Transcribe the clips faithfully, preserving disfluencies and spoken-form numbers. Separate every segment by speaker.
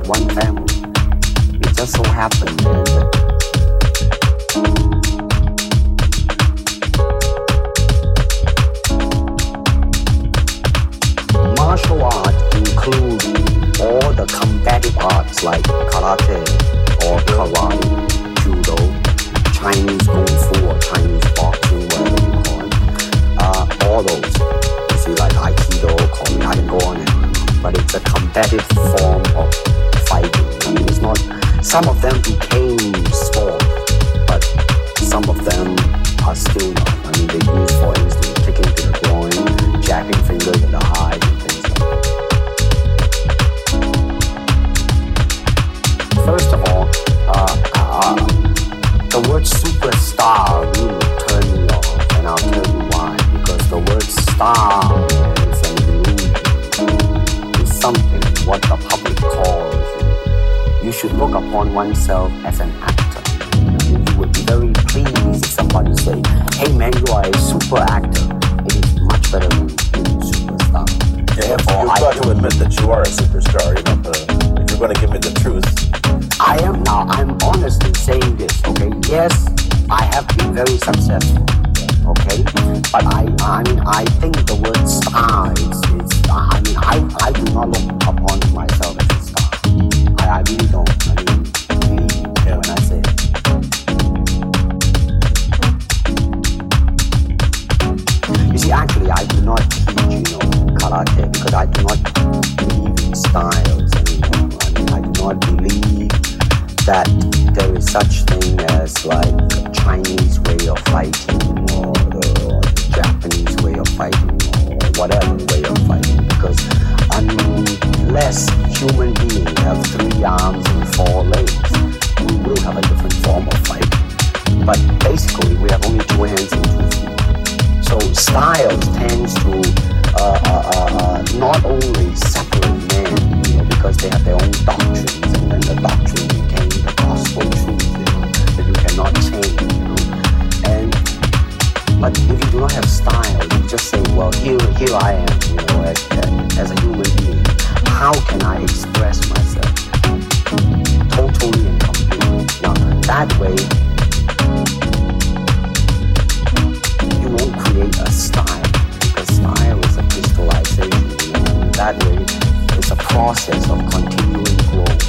Speaker 1: one family. It just so happened that martial art includes all the combative arts like karate or karate, judo, Chinese kung fu or Chinese boxing, whatever you call it. Uh, all those. You see, like aikido, komi, I can go on and on. But it's a combative form of fighting. I mean, it's not. Some of them became sport, but some of them are still not. I mean, they use, for instance, kicking to the groin, jabbing finger to the eye, and things like that. First of all, uh, uh, the word superstar really turned me off, and I'll tell you why. Because the word star is an illusion. It's something what the public calls it. You should look upon oneself as an actor. You, you would be very pleased if somebody say, "Hey man, you are a super actor." It is much better than being a superstar.
Speaker 2: Yeah, Therefore, you've got to admit that you are a superstar. You know, uh, if you're going to give me the truth.
Speaker 1: I am now. I'm honestly saying this. Okay. Yes, I have been very successful. Okay, but I, I mean, I think the word star is, is I mean, I, I do not look upon myself as a star. I, I really don't. I mean, really, yeah. When I say it. You see, actually, I do not teach, you know, karate because I do not believe in styles anymore. I mean, I do not believe that there is such thing as like a Chinese way of fighting or the, or the Japanese way of fighting or whatever way of fighting, because unless human beings have three arms and four legs, we will have a different form of fighting. But basically we have only two hands and two feet. So styles tends to uh, uh, uh, not only separate men, you know, because they have their own doctrines, and then the doctrine became the gospel truth, you know, that you cannot change, you know. And but if you do not have style, you just say, well, here, here I am, you know, as, as a human being. How can I express myself totally and completely? Now, that way, you won't create a style, because style is a crystallization, you know. And that way, it's a process of continuing growth.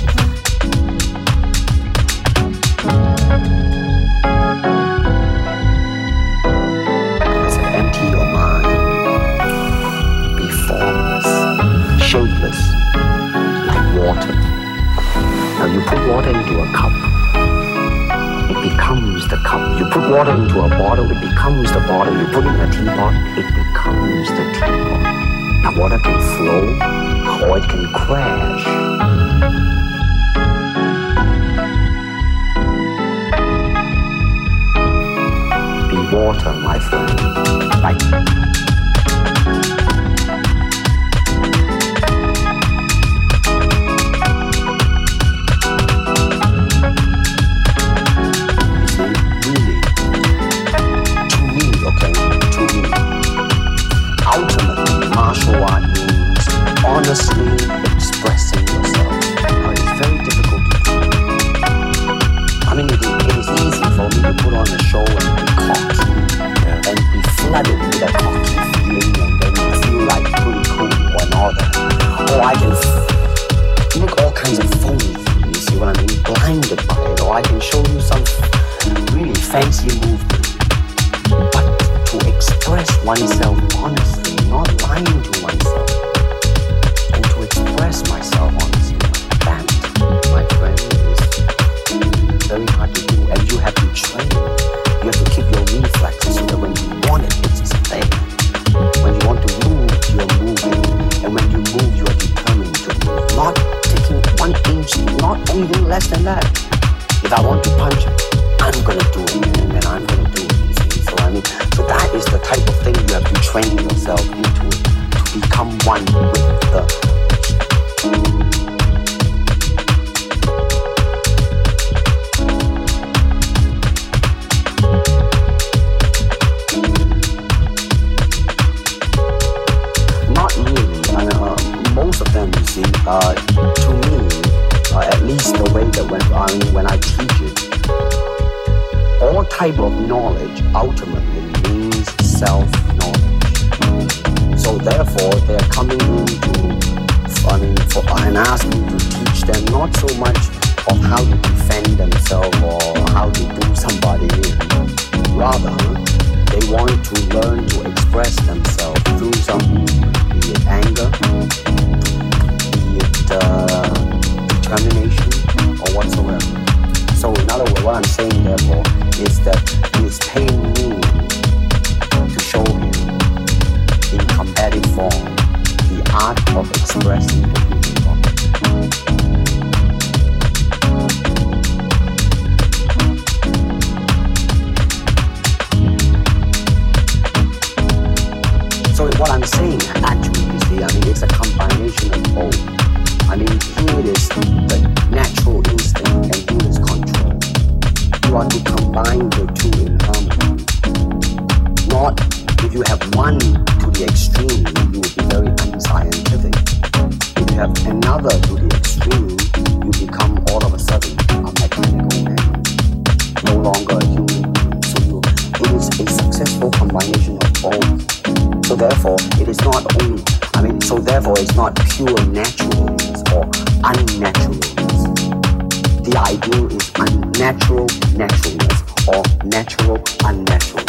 Speaker 1: Empty your mind, be formless, shapeless, like water. Now you put water into a cup, it becomes the cup. You put water into a bottle, it becomes the bottle. You put it in a teapot, it becomes the teapot. Now water can flow or it can crash. Water, my friend. Like you see, really, to me, okay, to me, ultimately, martial art means honestly expressing yourself. Now, it's very difficult to do. I mean, it, it is easy for me to put on a show and be cocky and be flooded with a cocky feeling, and then you feel like pretty cool and all that. Or I can f- make all kinds of phony things, you see what I mean? Blinded by it. Or I can show you some really fancy movement. But to express oneself honestly, not lying to oneself, and to express myself honestly, that, my friend, is very hard to do, and you have to train. You have to keep your reflexes so that when you want it, it's there. When you want to move, you're moving, and when you move, you are determined to move. Not taking one inch, not even less than that. If I want to punch, I'm gonna do it, and then I'm gonna do it. So I mean, so that is the type of thing you have to train yourself into it, to become one with the. Not really. I mean, uh, most of them, you see, uh, to me, uh, at least the way that when I mean, when I teach it, all type of knowledge ultimately means self-knowledge. So therefore, they're coming into, I mean, for, and ask me to teach them not so much of how to defend themselves or how to do somebody in. Rather, they want to learn to express themselves through some, be it anger, be it uh, determination, or whatsoever. So in other words, what I'm saying therefore is that he is paying me to show him in combative form the art of expressing the human body. So what I'm saying actually, you see, I mean, it's a combination of both. I mean, here it is the natural instinct and here is control. You are to combine the two in harmony. Not if you have one to the extreme, you will be very unscientific. If you have another to the extreme, you become all of a sudden a mechanical man, no longer a human being. So you, it is a successful combination of both. So therefore, it is not only, I mean, so therefore it's not pure naturalness or unnaturalness. The ideal is unnatural naturalness or natural unnaturalness.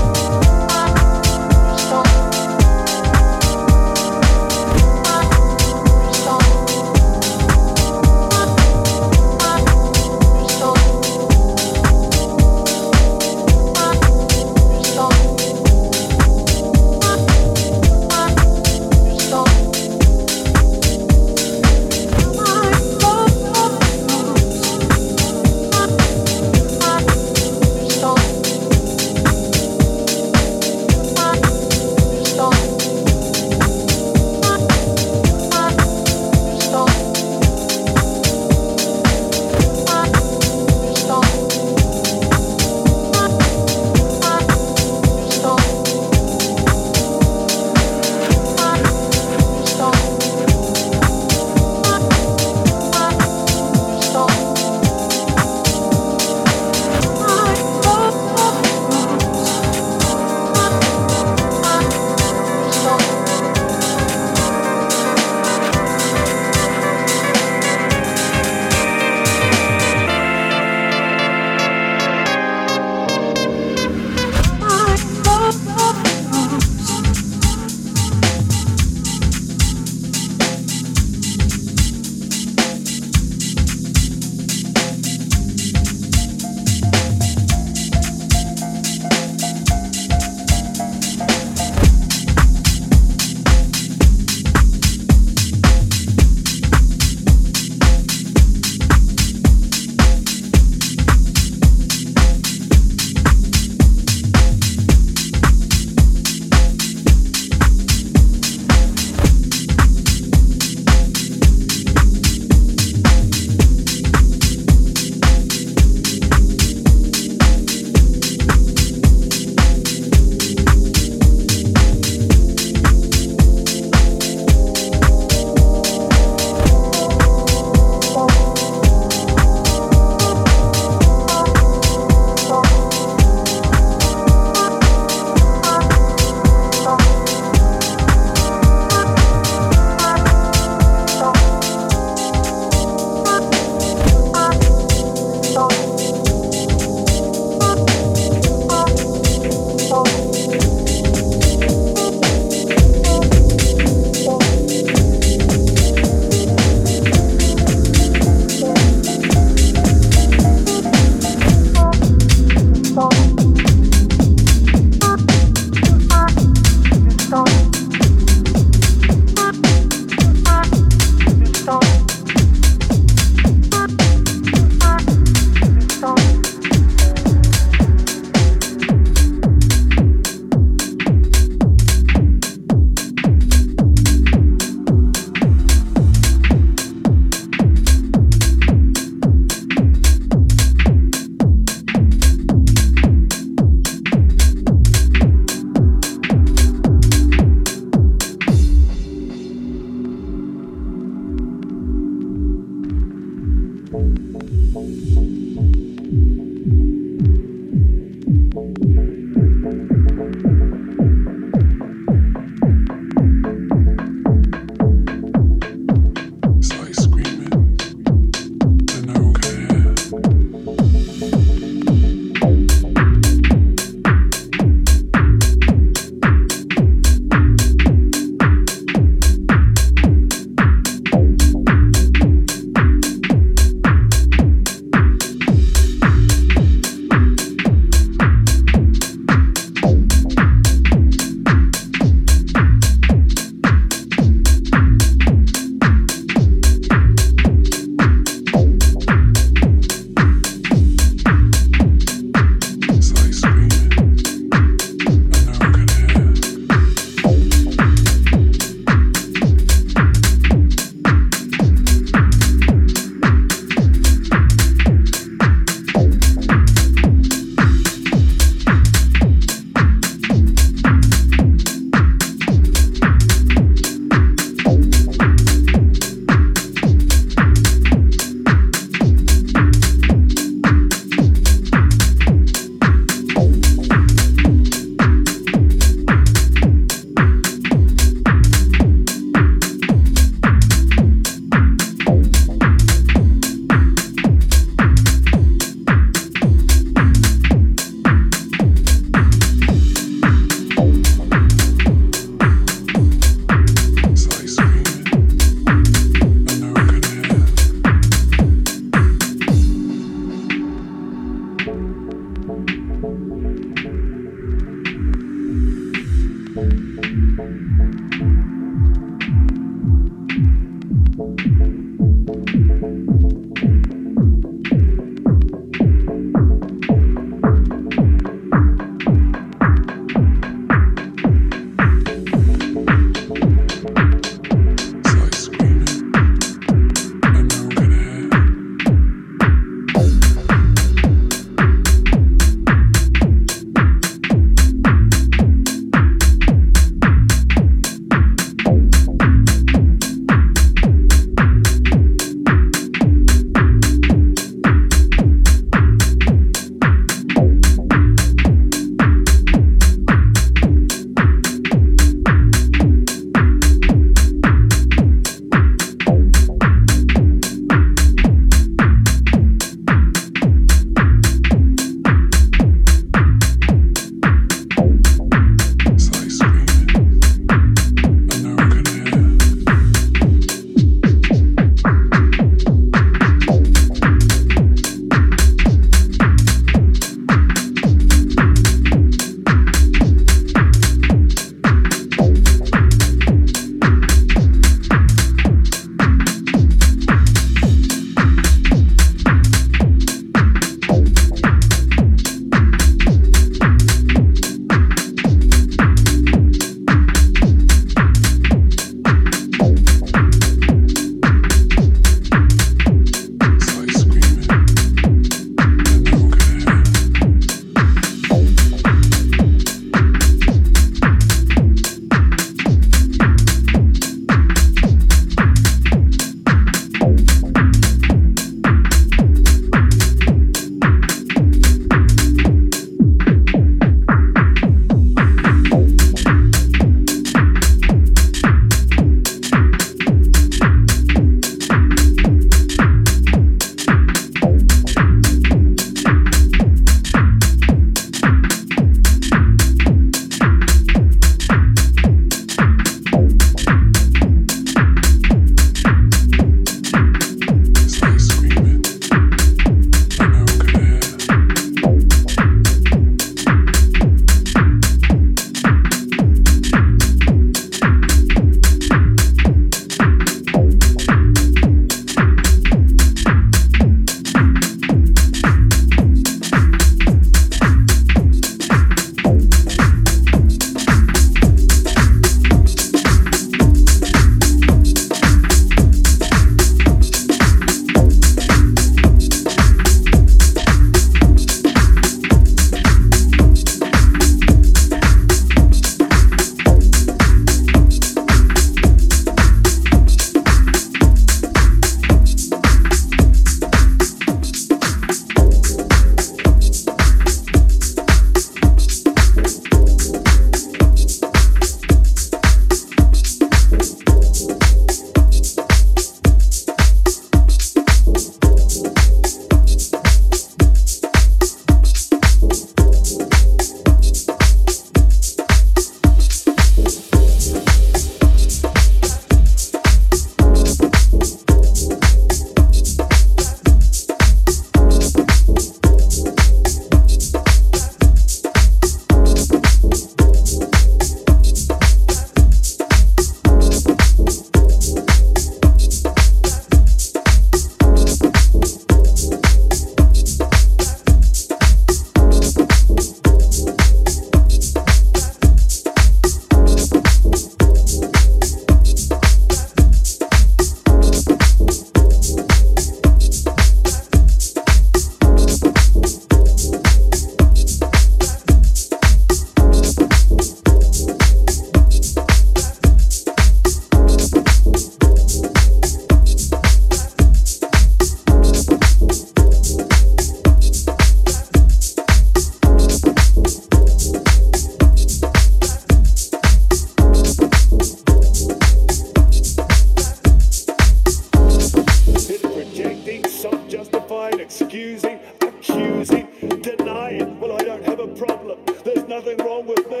Speaker 3: accusing, denying. Well, I don't have a problem. There's nothing wrong with me.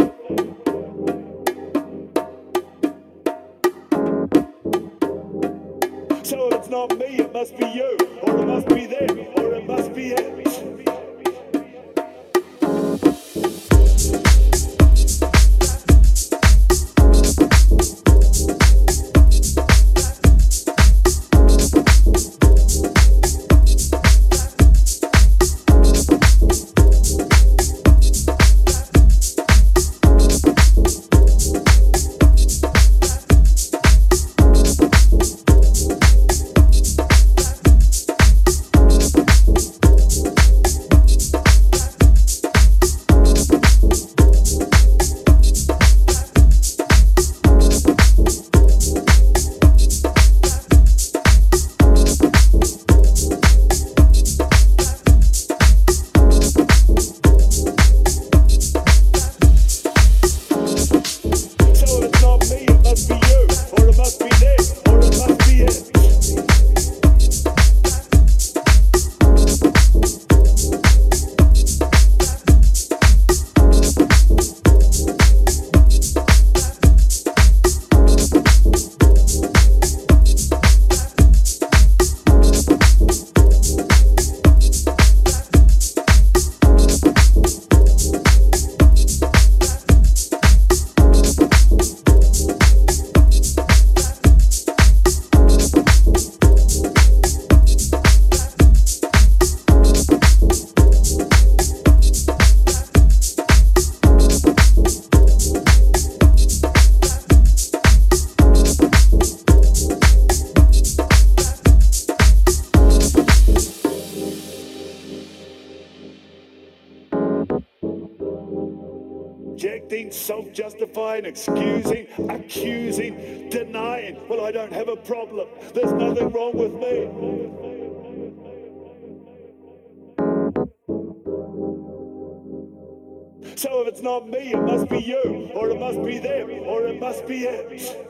Speaker 3: So if it's not me, it must be you, or it must be them, or it must be it. Self-justifying, excusing, accusing, denying. Well, I don't have a problem. There's nothing wrong with me. So if it's not me, it must be you, or it must be them, or it must be it.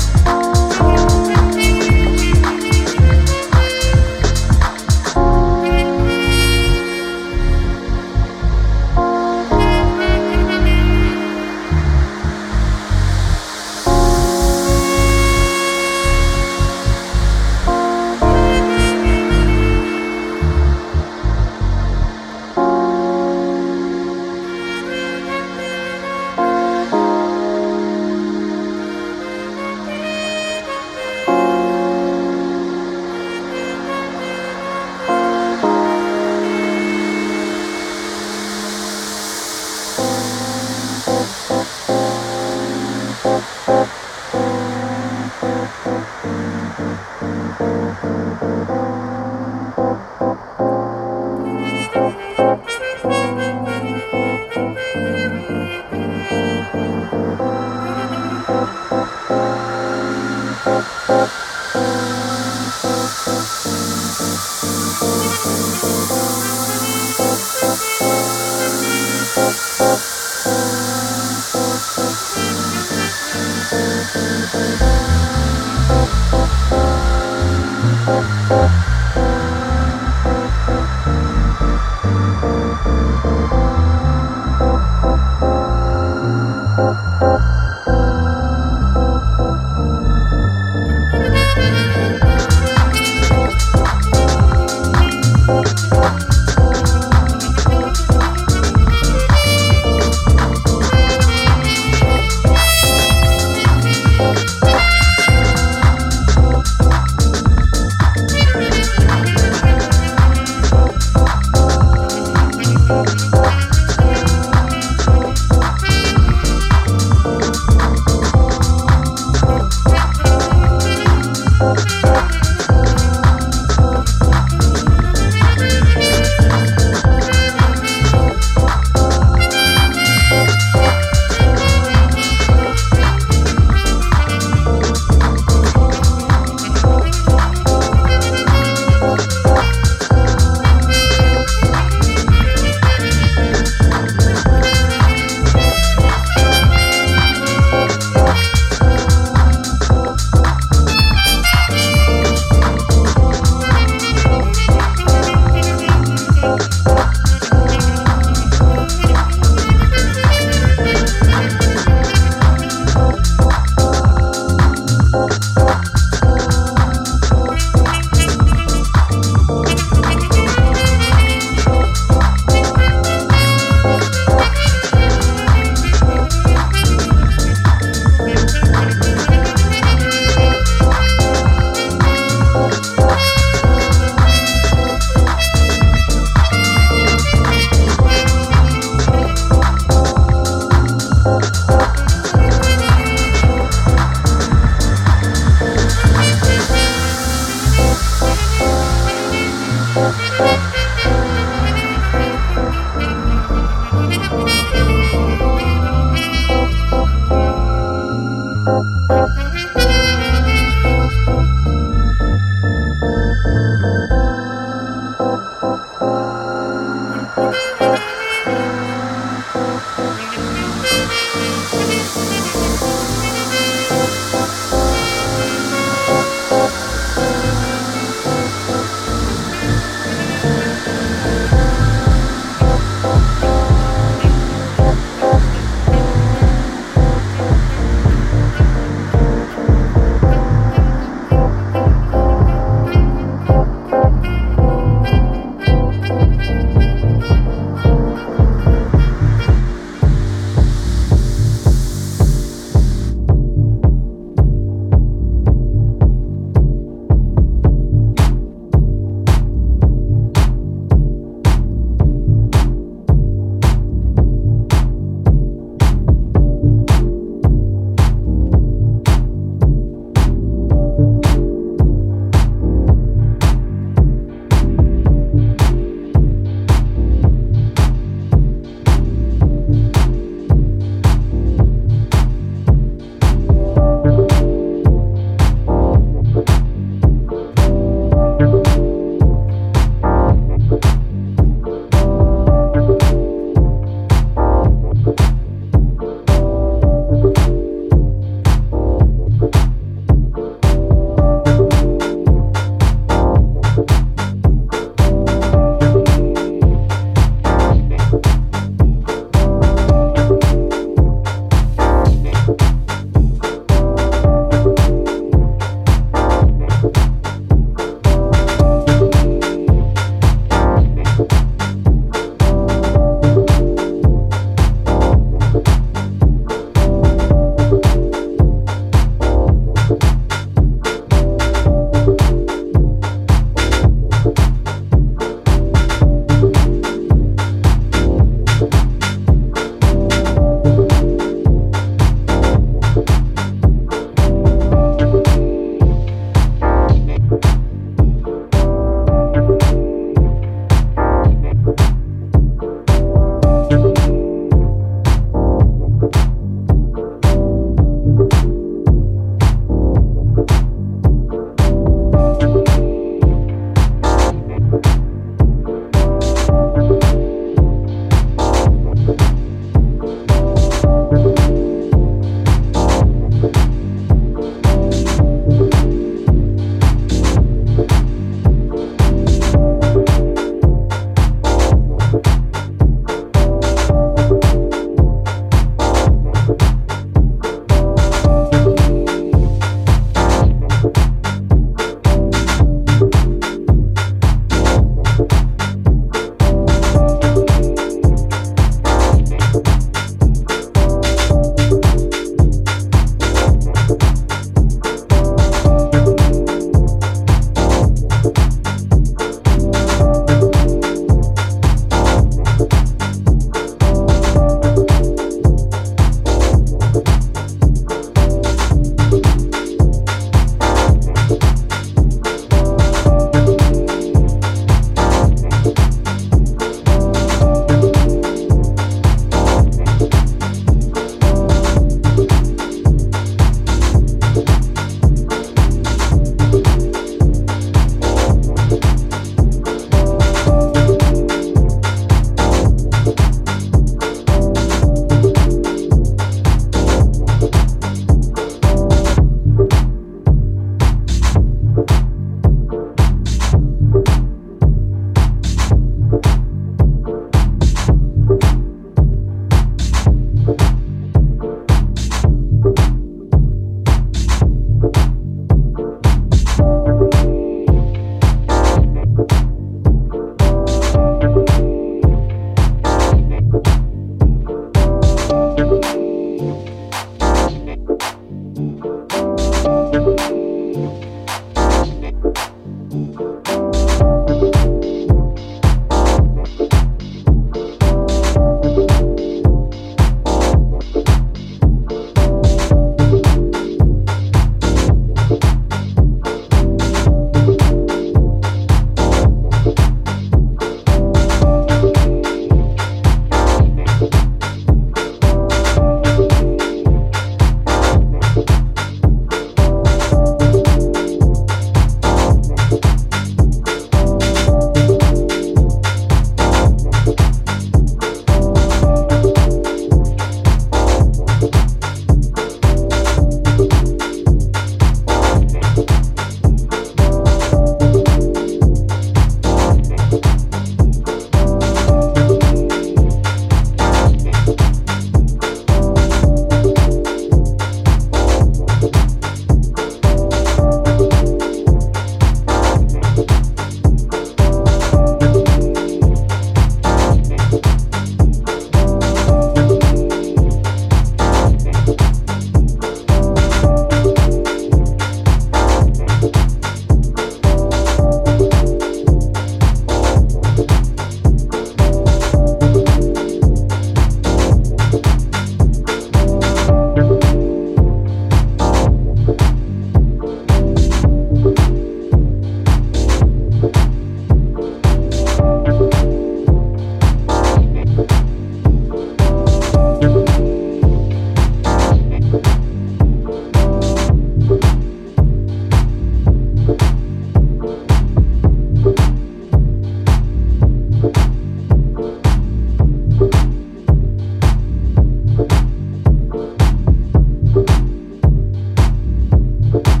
Speaker 1: Thank